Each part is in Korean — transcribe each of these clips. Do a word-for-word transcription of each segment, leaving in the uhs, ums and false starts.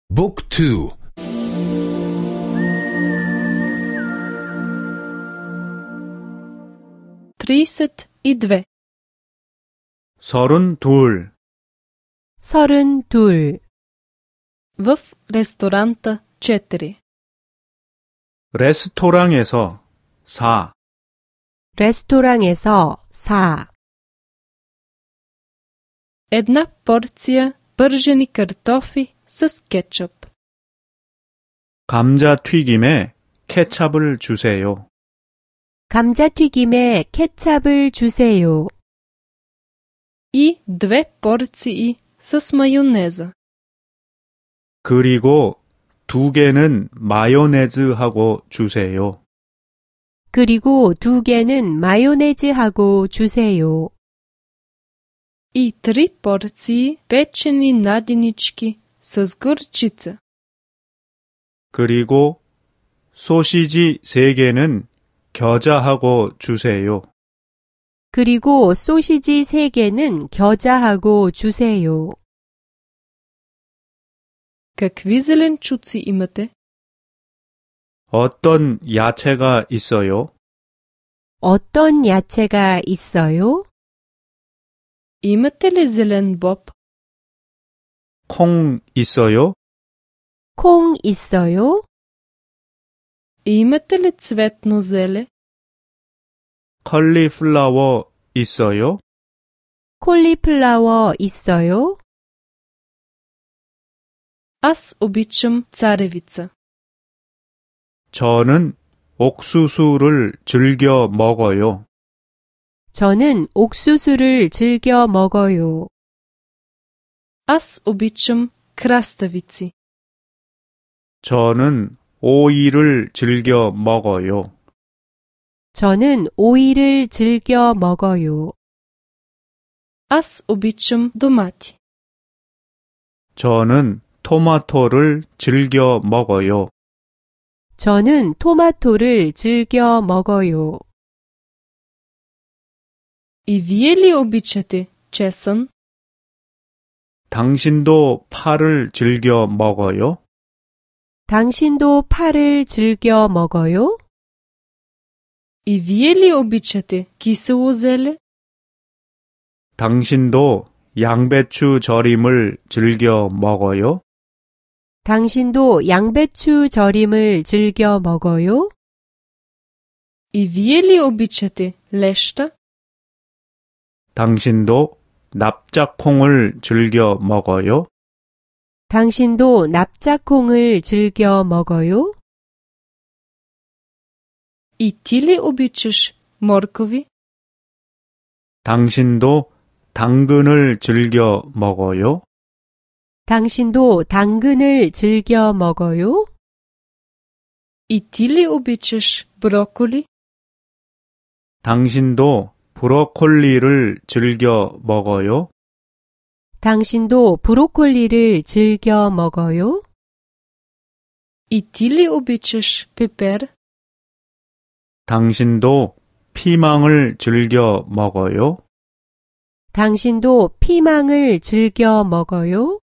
Book two. trideset i dve. 서른둘. 서른둘. В ресторанта четири. 레스토랑에서 사. 레스토랑에서 사. Една порция пържени картофи с кетчуп. 감자튀김에 케찹을 주세요. 감자튀김에 케찹을 주세요. И две порции с майонеза. 그리고 두 개는 마요네즈하고 주세요. 그리고 두 개는 마요네즈하고 주세요. И три порции печени наденички с горчица. 그리고 소시지 세 개는 겨자하고 주세요. 그리고 소시지 세 개는 겨자하고 주세요. Какви зеленчуци имате? 어떤 야채가 있어요? 어떤 야채가 있어요? Имате ли зелен боб? 콩 있어요? 콩 있어요? Имате ли цветно зеле? 컬리플라워 있어요? 콜리플라워 있어요? Аз обичам царевица. 저는 옥수수를 즐겨 먹어요. 저는 옥수수를 즐겨 먹어요. Аз обичам краставици. 저는 오이를 즐겨 먹어요. 저는 오이를 즐겨 먹어요. Аз обичам домати. 저는 토마토를 즐겨 먹어요. 저는 토마토를 즐겨 먹어요. И вие ли обичате чесън? 당신도 파를 즐겨 먹어요? 당신도 파를 즐겨 먹어요? И вие ли обичате кисело зеле? 당신도 양배추 절임을 즐겨 먹어요? 당신도 양배추 절임을 즐겨 먹어요? И вие ли обичате леща? 당신도 납작콩을 즐겨 먹어요? 당신도 납작콩을 즐겨 먹어요? И ти ли обичаш моркови? 당신도 당근을 즐겨 먹어요? 당신도 당근을 즐겨 먹어요? И ти ли обичаш броколи? 당신도 브로콜리를 즐겨 먹어요? 당신도 브로콜리를 즐겨 먹어요? И ти ли обичаш пепер? 당신도 피망을 즐겨 먹어요? 당신도 피망을 즐겨 먹어요?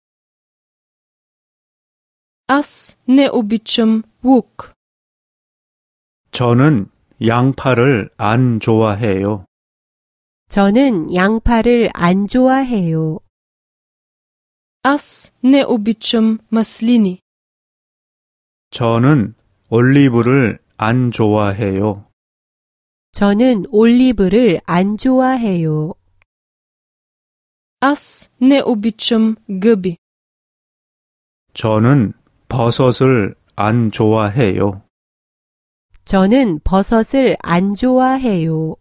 Аз не обичам лук. 저는 양파를 안 좋아해요. 저는 양파를 안 좋아해요. Аз не обичам маслини. 저는 올리브를 안 좋아해요. 저는 올리브를 안 좋아해요. Аз не обичам гъби. 저는 버섯을 안 좋아해요. 저는 버섯을 안 좋아해요.